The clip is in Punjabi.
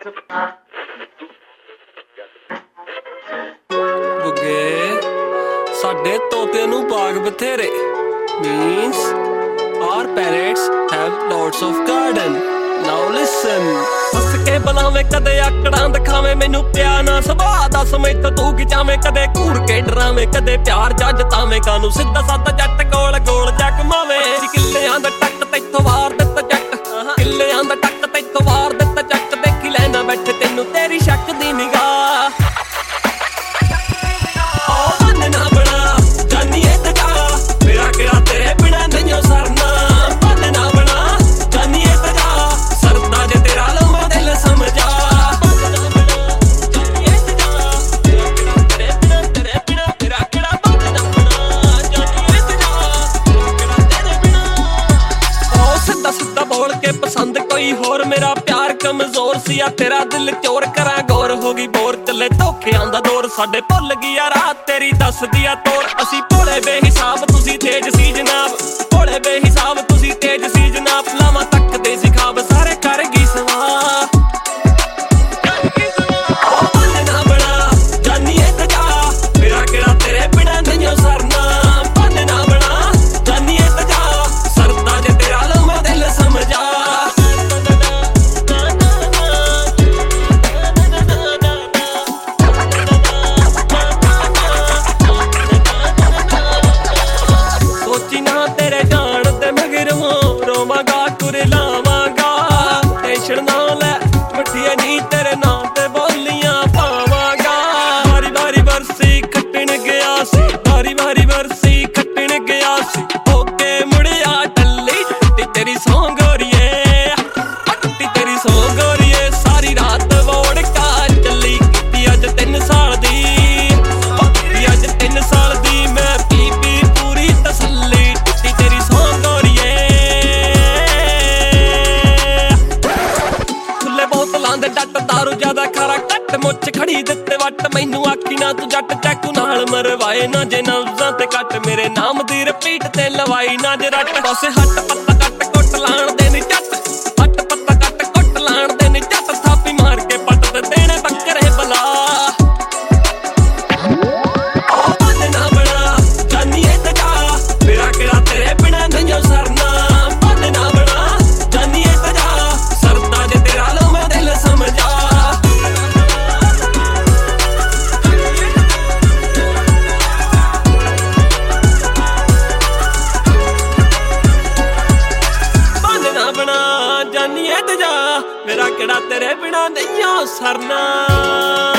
ਗੁੱਗੇ ਸਾਡੇ ਤੋਤੇ ਨੂੰ ਬਾਗ ਬਥੇਰੇ means our parrots have lots of garden. Now listen. ਹੱਸ ਕੇ ਬੁਲਾਵੇਂ ਕਦੇ ਆਕੜਾਂ ਦਿਖਾਵੇਂ ਮੈਨੂੰ ਪਿਆ ਨਾ ਸੁਭਾਅ ਦੱਸ ਮੈਥੋਂ ਤੂੰ ਕੀ ਚਾਵੇਂ ਕਦੇ ਘੂਰ ਕੇ ਡਰਾਵੇਂ ਕਦੇ ਪਿਆਰ ਜੱਜ ਤਾਵੇਂ ਕਾਨੂੰ ਸਿੱਧਾ ਸਾਦਾ ਜੱਟ ਗੋਲ ਗੋਲ ਜਗਮਾਵੇਂ ਕਿੱਲਿਆਂ ਦਾ ਟੱਕ ਤੈਥੋਂ ਵਾਰ ਦਿੱਤਾ ਜੱਟ ਕਿੱਲਿਆਂ ਦਾ ਟੱਕ ਤੈਥੋਂ ਵਾਰ ਦਿੱਤਾ ਜੱਟ ਦੇਖੀ ਲੈਣਾ ਬੈਠੇ ਤੈਨੂੰ ਤੇਰੀ ਸ਼ੱਕ ਦੀ ਨਿਗਾਹ ਬੋਲ ਕੇ ਪਸੰਦ ਕੋਈ ਹੋਰ ਮੇਰਾ ਪਿਆਰ ਕਮਜ਼ੋਰ ਸੀ ਆ ਤੇਰਾ ਦਿਲ ਚੋਰ ਕਰਾਂ ਗੌਰ ਹੋ ਗਈ ਬੋਰ ਚੱਲੇ ਧੋਖਿਆਂ ਦਾ ਦੌਰ ਸਾਡੇ ਭੁੱਲ ਗਈ ਆ ਰਾਤ ਤੇਰੀ ਦੱਸਦੀ ਆ ਤੋਰ ਅਸੀਂ ਭੋਲੇ ਬੇਹਿਸਾਬ ਤੁਸੀਂ ਤੇਜ ਸੀ ਜਨਾਬ ਭੋਲੇ ਬੇਹਿਸਾਬ ਤੁਸੀਂ ਤੇਜ ਸੀ ਜਨਾਬ ਲਾਵਾਂ ਤੱਕਦੇ ਸੀ ਖਾਬ ਸਾਰੇ ਕਰ ਗਈ ਸਵਾਹ ਨੀ ਤੇਰੇ ਨਾਂ ਤੇ ਬੋਲੀਆਂ ਪਾਵਾਂਗਾ ਵਾਰੀ ਵਾਰੀ ਵਰਸੀ ਖੱਟਣ ਗਿਆ ਸੀ ਵਾਰੀ ਵਾਰੀ ਵਰਸੀ ਖੱਟਣ ਗਿਆ ਸੀ ਹੋ ਕੇ ਮੁੜਿਆ ਟੱਲੀ ਟੁੱਟੀ ਤੇਰੀ ਸੌਂ ਗੋਰੀਏ ਟੁੱਟੀ ਤੇਰੀ ਸੌਂ ਗੋਰੀਏ ਸਾਰੀ ਰਾਤ ਵੋੜਕਾ ਚੱਲੀ ਕੀਤੀ ਅੱਜ 3 ਸਾਲ ਦੀ ਕੀਤੀ ਅੱਜ 3 ਸਾਲ ਦੀ ਮੈਂ ਪੀ ਪੀ ਪੂਰੀ ਤਸੱਲੀ ਟੁੱਟੀ ਤੇਰੀ ਸੌਂ ਗੋਰੀਏ ਖੁੱਲੇ ਬੋਤਲਾਂ ਦੇ ਡੱਟ ਦਾਰੂ ਜ਼ਿਆਦਾ ਖਾਰਾ ਕੱਟ ਮੁੱਛ ਖੜੀ ਦਿੱਤੇ ਵੱਟ ਮੈਨੂੰ ਆਖੀ ਨਾ ਤੂੰ ਜੱਟ ਚਾਕੂ ਨਾਲ ਮਰਵਾਏ ਨਾ ਜੇ ਨਵਜ਼ਾਂ ਤੇ ਕੱਟ ਮੇਰੇ ਨਾਮ ਦੀ ਰਿਪੀਟ ਤੇ ਲਵਾਈ ਨਾ ਜੇ ਰੱਟ ਬਸ ਹੱਟ ਪੱਤਾ ਕੱਟ ਕੁੱਟ ਲਾਣ ਦੇ ਨੀ ਜੱਟ ਹੱਟ ਪੱਤਾ ਕੱਟ ਕੁੱਟ ਲਾਣ ਦੇ ਨੀ ਜੱਟ ਥਾਪੀ ਮਾਰ ਕੇ ਪੱਟ ਤੇ ਦੇਣੇ ਬੱਕਰੇ ਬਲਾ ਜਾਨੀਏ ਤੇ ਜਾ ਮੇਰਾ ਕਿਹੜਾ ਤੇਰੇ ਬਿਨਾ ਨਹੀਂ ਸਰਨਾ।